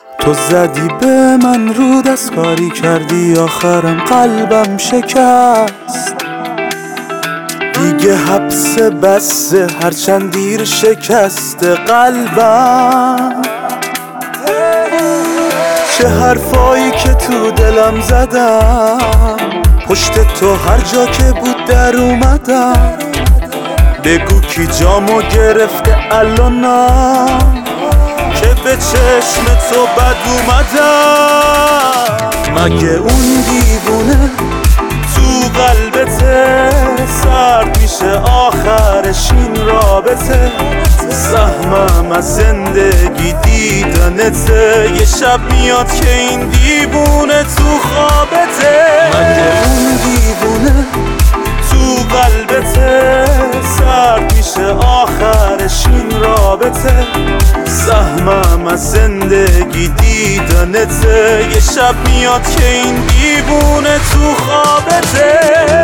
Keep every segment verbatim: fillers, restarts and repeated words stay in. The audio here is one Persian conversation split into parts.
تو زدی به من رو دست کاری کردی آخرم قلبم شکست. دیگه حبس بسه هرچند دیر شکست قلبم. چه حرفایی که تو دلم زدم پشت تو هر جا که بود در اومدم. بگو کی جامو گرفته الانا که به چشم تو بد اومدم. مگه اون دیوونه تو قلبته سرد میشه آخرش این رابطه. سهمم از زندگی دیدنته یه شب میاد که این دیوونه تو خوابته. مگه اون دیوونه تو قلبته سرد میشه آخرش این رابطه. سهمم از زندگی دیدنته یه شب میاد که این دیوونه تو خوابته.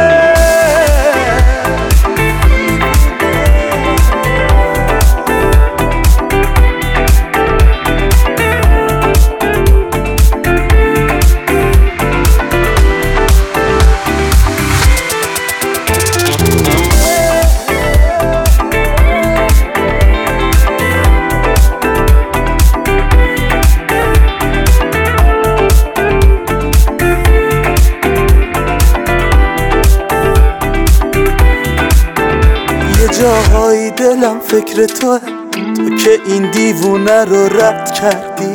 جاهای دلم فکر توه، تو که این دیوونه رو رد کردی.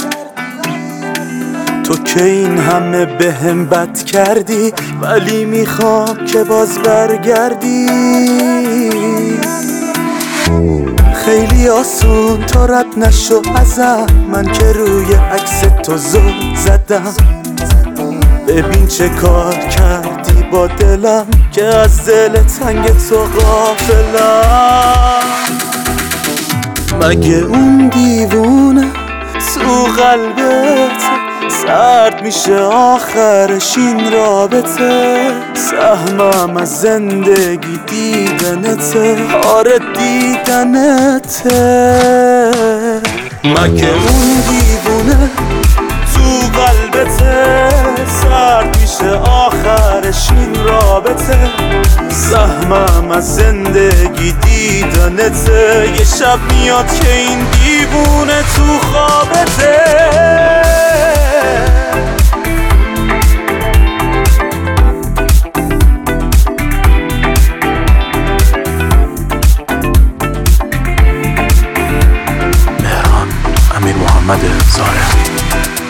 تو که این همه بهم بد کردی ولی میخوام که باز برگردی. خیلی آسون تا رد نشو ازم، من که روی عکس تو زل زدم. ببین چه کار کردی با دلم که از دل تنگ تو غافلم. مگه اون دیوونه تو قلبت سرد میشه آخرش این رابطه. سهمم از زندگی دیدنته، آره دیدنته. مگه اون دیوونه تو قلبته سرد میشه آخرش این رابطه. سهمم از زندگی دیدنته یه شب میاد که این دیوونه تو خوابته. مهران امیر محمد زاره.